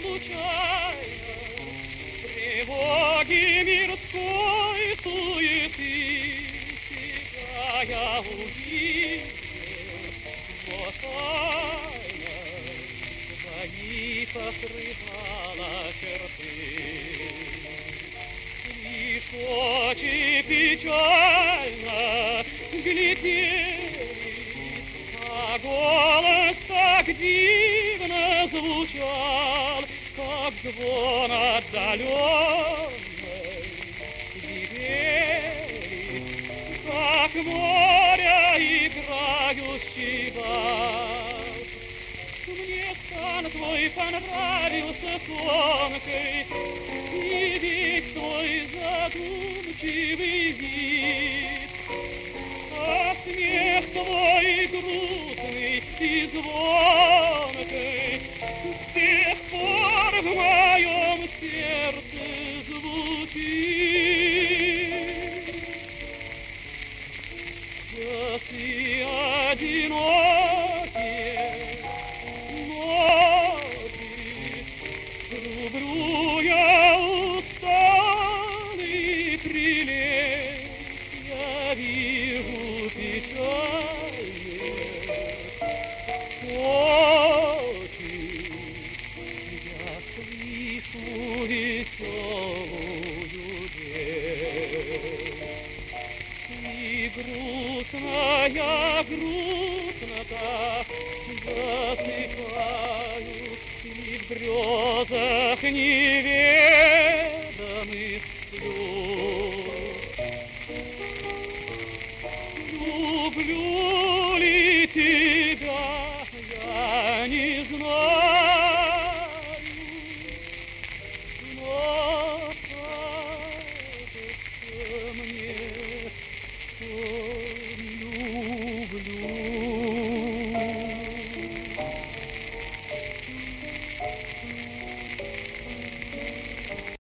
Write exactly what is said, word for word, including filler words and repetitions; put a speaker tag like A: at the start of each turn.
A: случайно тревоги мирской суеты тебя я увидел, вот тайна твои покрывала черты. Лишь очи печально глядели, а голос так дивно звучал, как звон отдаленной свирели, как море играющий бал. Мне сан твой понравился тонкой, и весь твой задумчивый вид, а смех твой грустный и звонкой с тех пор в моем сердце звучит. Часы одинокие, ночи, рублю я усталый прилет, я вижу печальные очи, я слышу веселую речь. И грустная грустнота засыпают, и в грезах не верят.